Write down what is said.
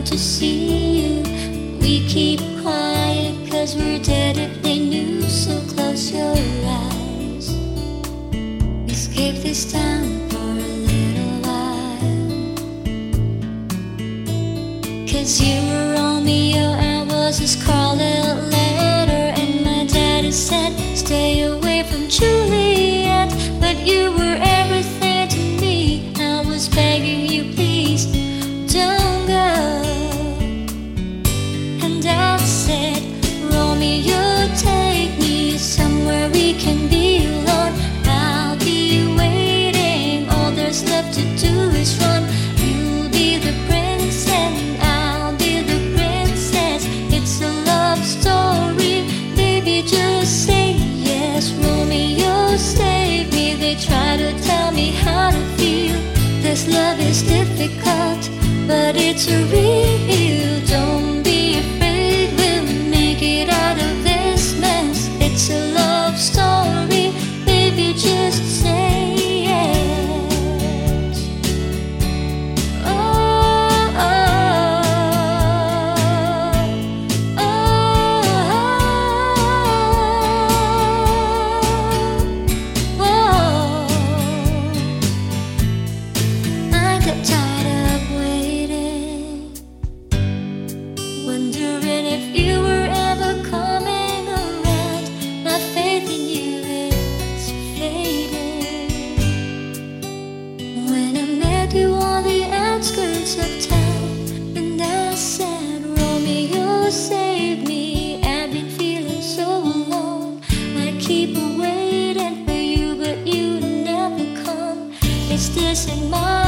to see you. We keep quiet 'cause we're dead if they knew. So close your eyes, escape this town for a little while. 'Cause you were Romeo, I was a scarlet letter, and my daddy said stay away from Juliet. But you were everything to me. I was begging you, please don't go. And I said, Romeo, take me somewhere we can be alone. I'll be waiting, all there's left to do is run. You'll be the prince and I'll be the princess. It's a love story, baby, just say yes. Romeo, save me, they try to tell me how to feel. This love is difficult, but it's real. Don't be afraid, we'll make it out of this mess. It's a love story, baby, just say yes. Oh, oh, oh, oh. I got tired of waiting, wondering if you were ever coming around. My faith in you is fading. When I met you on the outskirts of town, and I said, Romeo, save me, I've been feeling so alone. I keep waiting for you, but you never come. Is this in my